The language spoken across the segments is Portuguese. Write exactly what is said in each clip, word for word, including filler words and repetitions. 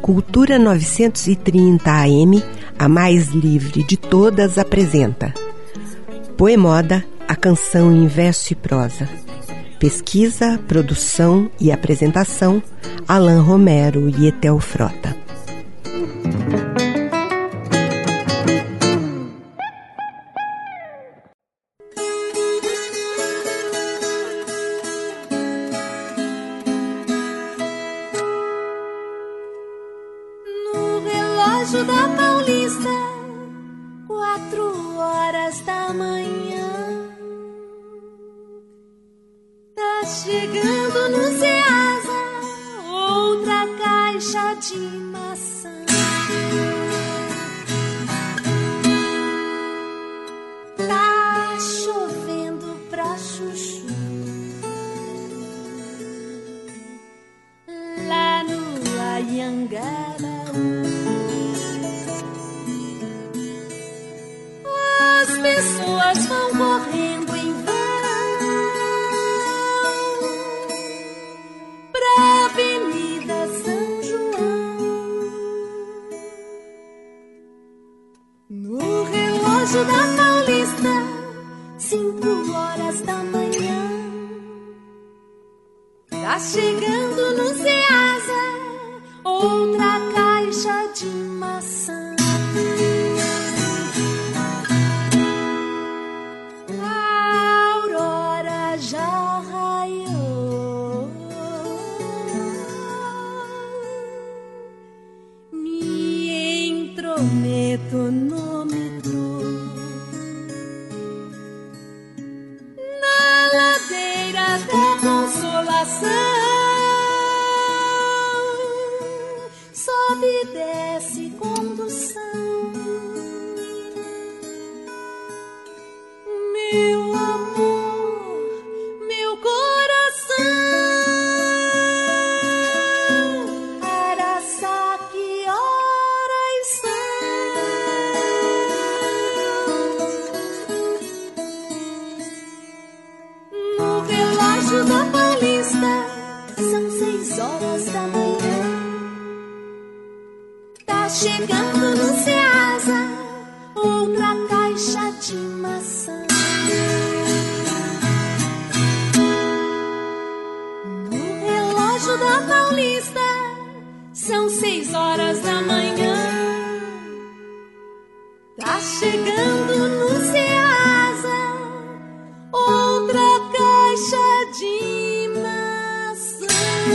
Cultura novecentos e trinta A M, a mais livre de todas, apresenta Poemoda, a canção em verso e prosa. Pesquisa, produção e apresentação, Alain Romero e Etel Frota. No relógio da Paulista, quatro horas da manhã. Tá chegando no Ceasa outra caixa de maçã. Tá chovendo pra chuchu lá no Anhangabaú. As pessoas vão correndo em vão pra Avenida São João. No relógio da Paulista, cinco horas da manhã. Tá chegando no Ceasa outra caixa de maçã. A aurora já raiou. Me intrometo no metrô, na ladeira da Consolação. Sobe e desce condução. Meu amor, meu coração. Araçá, que horas são? No relógio da Paulista, são seis horas da manhã. Tá chegando no Ceasa outra caixa de maçã. No relógio da Paulista, são seis horas da manhã. Tá chegando no Ceasa outra caixa de maçã.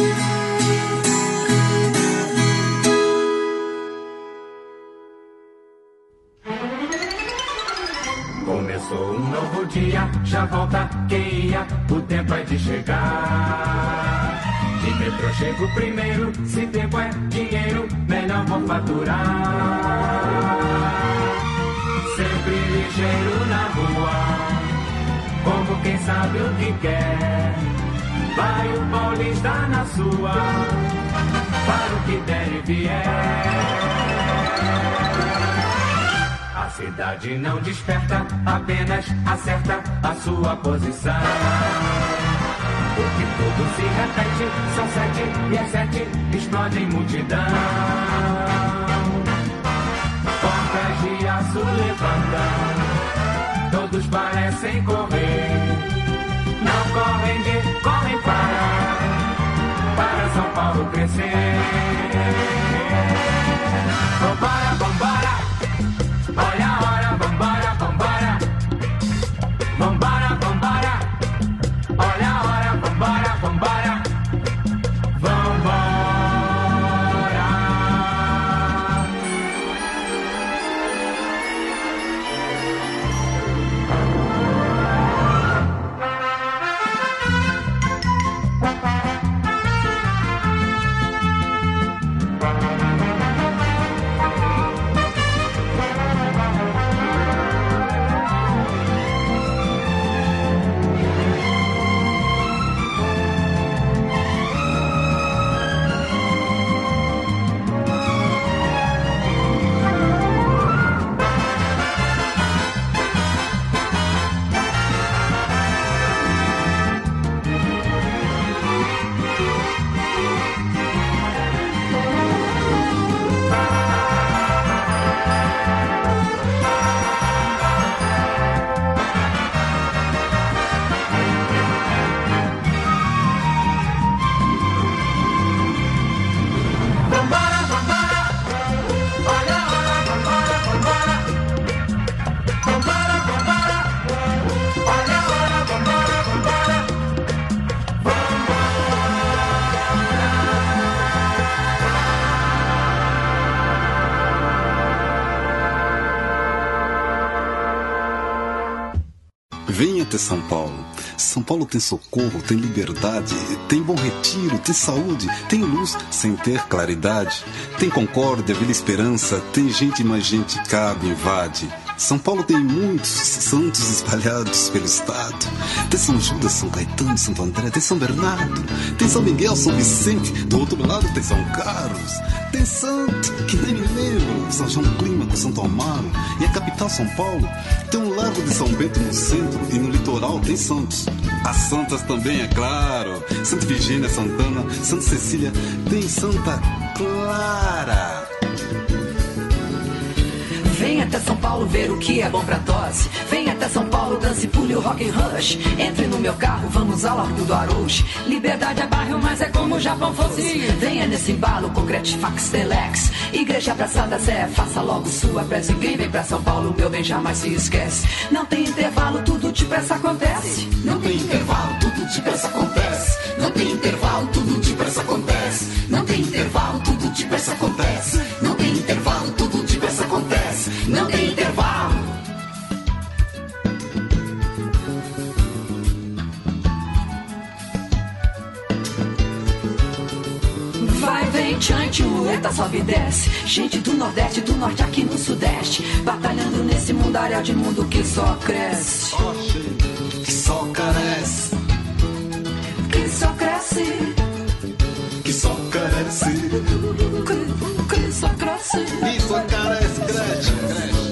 Começou um novo dia, já volta quem ia, o tempo é de chegar. De metrô chego primeiro, se tempo é dinheiro, melhor vou faturar. Sempre ligeiro na rua, como quem sabe o que quer. Vai o paulista na sua, para o que der e vier. A cidade não desperta, apenas acerta a sua posição. Porque tudo se repete, são sete e às sete explode em multidão. Portas de aço levantam, todos parecem correr. Não correm de, correm para, para São Paulo crescer. Vambora, vambora. Olha a hora, vambora, vambora. Vambora, vambora. Olha a hora, vambora, vambora. Vambora. Venha até São Paulo. São Paulo tem socorro, tem liberdade, tem Bom Retiro, tem saúde, tem luz sem ter claridade. Tem concórdia, Vila Esperança, tem gente, mais gente cabe, invade. São Paulo tem muitos santos espalhados pelo estado. Tem São Judas, São Caetano, Santo André, tem São Bernardo, tem São Miguel, São Vicente. Do outro lado tem São Carlos, tem santo, que nem me lembro, São João Clímaco, Santo Amaro. E a capital, São Paulo, tem um Largo de São Bento no centro, e no litoral tem santos. As santas também, é claro. Santa Virgínia, Santana, Santa Cecília, tem Santa Clara. Vem até São Paulo ver o que é bom pra tosse. Vem até São Paulo, dance, pule o rock and rush. Entre no meu carro, vamos ao Largo do Arouche. Liberdade é bairro, mas é como o Japão fosse. Venha nesse embalo, concrete, fax, telex. Igreja Praçada Sé, faça logo sua prece. Quem vem pra São Paulo, meu bem, jamais se esquece. Não tem intervalo, tudo depressa acontece. Não tem intervalo, tudo depressa acontece. Não tem intervalo, tudo depressa acontece. Não tem intervalo, tudo depressa acontece. Não tem intervalo, tudo depressa acontece. Não tem intervalo. Vai, vem, tchante, eita, sobe e desce. Gente do Nordeste, do Norte aqui no Sudeste, batalhando nesse mundaréu de mundo que só cresce. Oh, gente, que só carece. Que só cresce. Que só carece. Que, que só cresce. E só carece, cresce, cresce.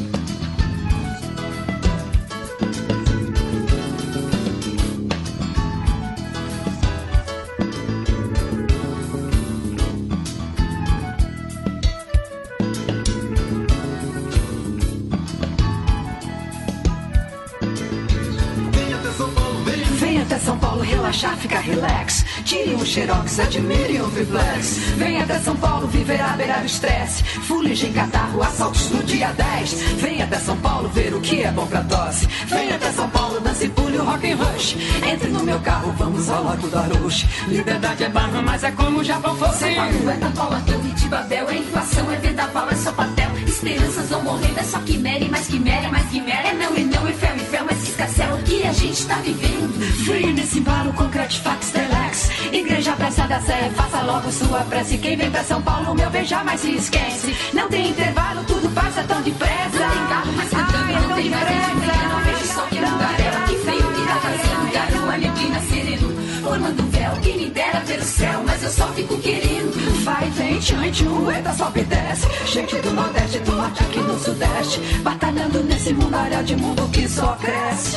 São Paulo, relaxar, ficar relax. Tire um xerox, admire um triplex. Venha até São Paulo, viver à beira do estresse. Fuligem, catarro, assaltos no dia dez. Venha até São Paulo, ver o que é bom pra tosse. Venha até São Paulo, dance, pule o rock and rush. Entre no meu carro, vamos ao Largo do Arouche. Liberdade é barra, mas é como o Japão fosse. São Paulo é Tapau, a Torre de Babel. É inflação, é vendaval, é só papel. Esperanças vão morrendo, é só quimera e mais quimera, é mais quimera. É não e não, é fel e fel, mas se escassela o que a gente tá vivendo. Venha nesse embalo, concrete, fax, telex. Igreja Praçada Sé, faça logo sua prece. Quem vem pra São Paulo, meu bem, jamais se esquece. Não tem intervalo, tudo passa tão depressa. Não tem carro, mas cantando, não tem mais de não vejo só que mundaréu. Que feio que tá fazendo, garoa, neblina, sereno. Formando um véu, quem me dera ver o céu, mas eu só fico querendo. Vai, vem, tchante, eita, sobe e desce. Gente do Nordeste, do Norte aqui no Sudeste, batalhando nesse mundaréu de mundo que só cresce.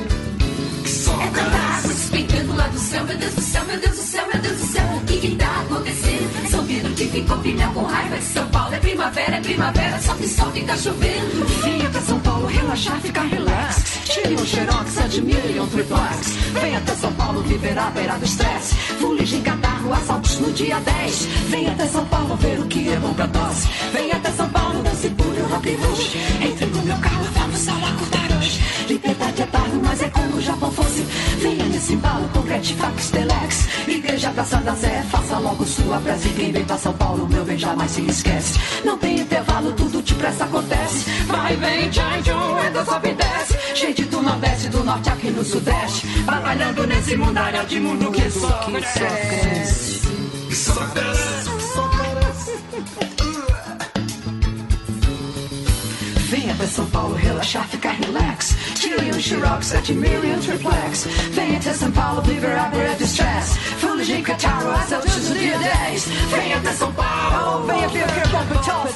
É tanta água despencando lá do céu. Meu Deus do céu, meu Deus do céu, meu Deus do céu. O que que tá acontecendo? São Pedro que ficou pneu com raiva de São Paulo. É primavera, é primavera, só que só fica chovendo. Venha até São Paulo, relaxar, ficar relax. Tire um xerox, admire um triplex. Venha até São Paulo, viver à beira do estresse. Fuligem, catarro, assaltos no dia dez. Venha até São Paulo, ver o que é bom pra tosse. Venha até São Paulo, dance, pule o rock and rush. Entre no meu carro, vamos ao Largo do Arouche. Liberdade é barro, mas é como o Japão fosse. Venha nesse embalo, concrete, fax, telex. Igreja Praçada Sé, faça logo sua prece. Quem vem pra São Paulo, meu bem, jamais se esquece. Não tem intervalo, tudo depressa acontece. Vai, vem, tchai, tchum, entra, sobe e desce. Gente do Nordeste, do Norte aqui no Sudeste, batalhando nesse mundaréu de mundo que só cresce. Que só cresce. Venha até São Paulo, relaxar, ficar relax. Tire um xerox, admire um triplex. Venha até São Paulo, viver à beira do estresse. Fuligem, catarro, assaltos no dia dez. Venha até São Paulo, venha ver o que é bom pra tosse.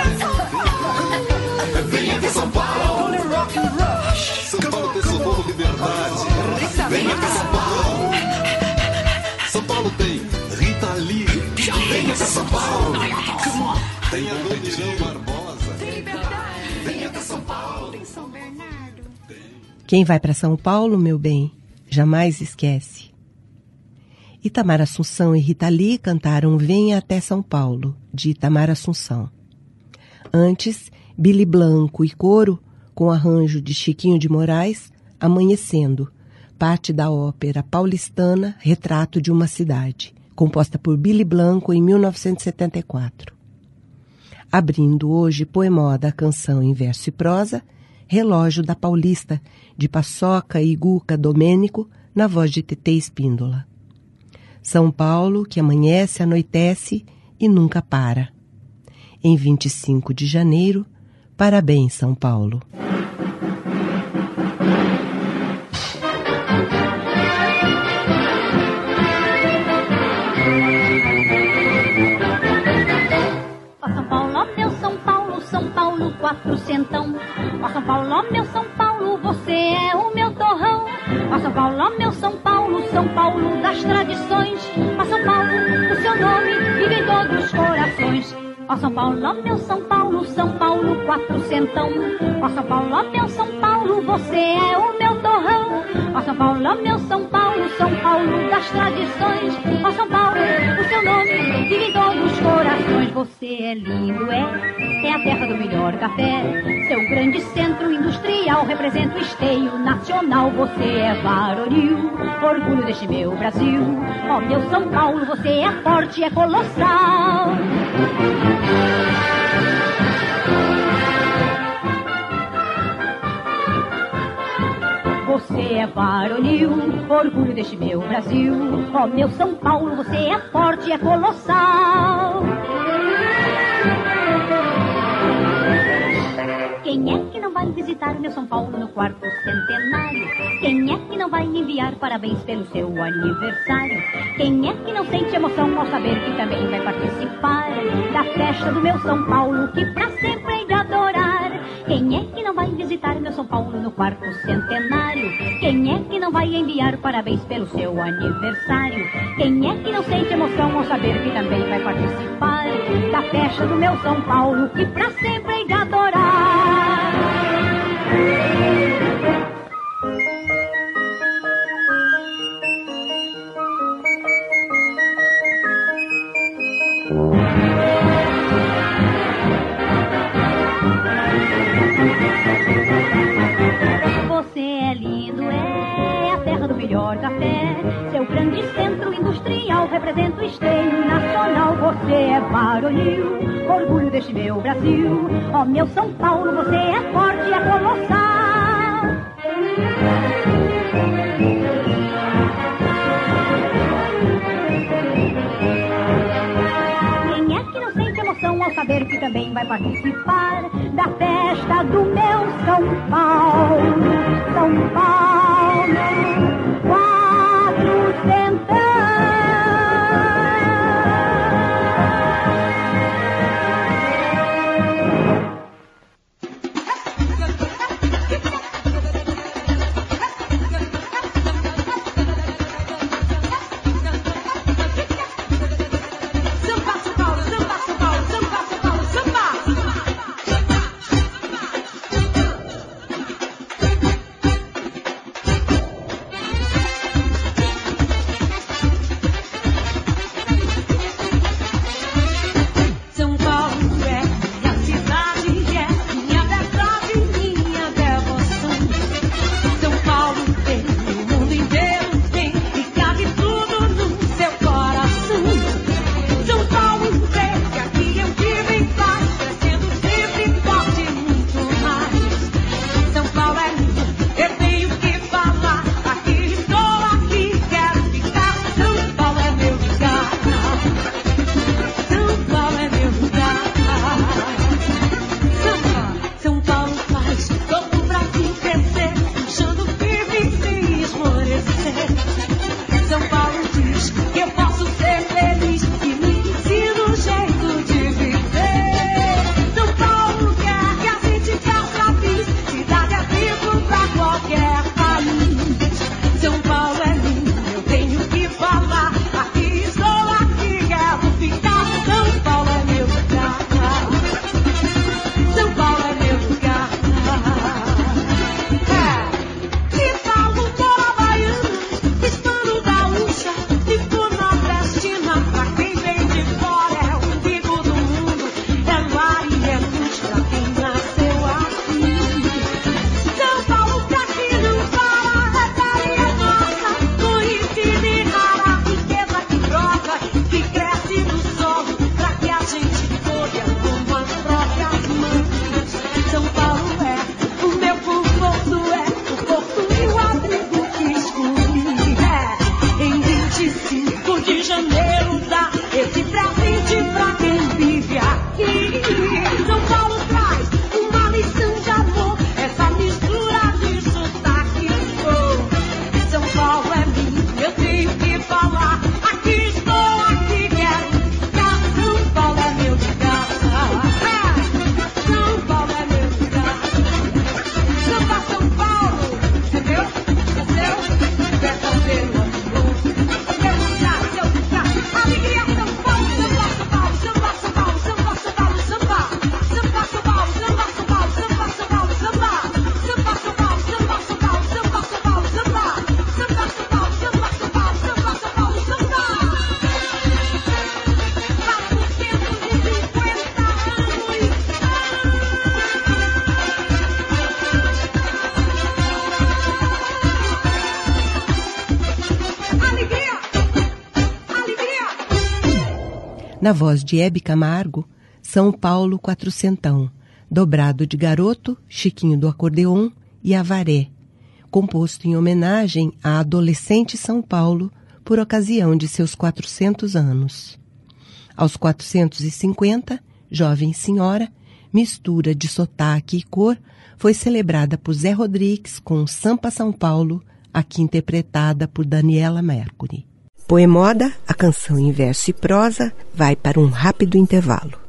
Venha até São Paulo. Pule o rock and rush. São Paulo tem socorro, liberdade. Venha até São Paulo. São Paulo tem Rita Lee. Venha até São Paulo. Tem a Noite de Barbosa. Venha até São Paulo. Tem São Bernardo. Quem vai para São Paulo, meu bem, jamais esquece. Itamar Assunção e Rita Lee cantaram Venha até São Paulo, de Itamar Assunção. Antes, Billy Blanco e coro, com arranjo de Chiquinho de Moraes, Amanhecendo, parte da ópera paulistana Retrato de uma Cidade, composta por Billy Blanco em mil novecentos e setenta e quatro. Abrindo hoje Poemoda, a canção em verso e prosa, Relógio da Paulista, de Paçoca e Guca Domênico, na voz de Tetê Espíndola. São Paulo, que amanhece, anoitece e nunca para. Em vinte e cinco de janeiro, parabéns, São Paulo. Ó São Paulo, ó meu São Paulo, São Paulo quatrocentão. Ó São Paulo, ó meu São Paulo, você é o meu torrão. Ó São Paulo, ó meu São Paulo, São Paulo das tradições. Ó São Paulo, o seu nome vive em todos os corações. Ó São Paulo, ó meu São Paulo, São Paulo quatrocentão. Ó São Paulo, ó meu São Paulo, você é o meu torrão. Ó São Paulo, ó meu São Paulo, São Paulo das tradições. Ó São Paulo, o seu nome vive em todos os corações. Você é lindo, é, é a terra do melhor café. Seu grande centro industrial representa o esteio nacional. Você é varonil, orgulho deste meu Brasil. Ó meu São Paulo, você é forte, é colossal. Você é varonil, orgulho deste meu Brasil. Ó meu São Paulo, você é forte, é colossal. Quem é que não vai visitar meu São Paulo no quarto centenário? Quem é que não vai enviar parabéns pelo seu aniversário? Quem é que não sente emoção ao saber que também vai participar da festa do meu São Paulo, que pra sempre hei de adorar? Quem é que não vai visitar meu São Paulo no quarto centenário? Quem é que não vai enviar parabéns pelo seu aniversário? Quem é que não sente emoção ao saber que também vai participar da festa do meu São Paulo, que pra sempre hei de adorar? Você é lindo, é a terra do melhor café. Seu grande centro industrial representa o esteio nacional. Você é varonil, orgulho deste meu Brasil. Ó meu São Paulo, você é forte, é colossal. Quem é que não sente emoção ao saber que também vai participar da festa do meu São Paulo? São Paulo, quatrocentão. na voz de Hebe Camargo, São Paulo Quatrocentão, dobrado de Garoto, Chiquinho do Acordeon e Avaré, composto em homenagem à adolescente São Paulo por ocasião de seus quatrocentos anos. Aos quatrocentos e cinquenta, Jovem Senhora, mistura de sotaque e cor, foi celebrada por Zé Rodrigues com Sampa São Paulo, aqui interpretada por Daniela Mercury. Poemoda, a canção em verso e prosa, vai para um rápido intervalo.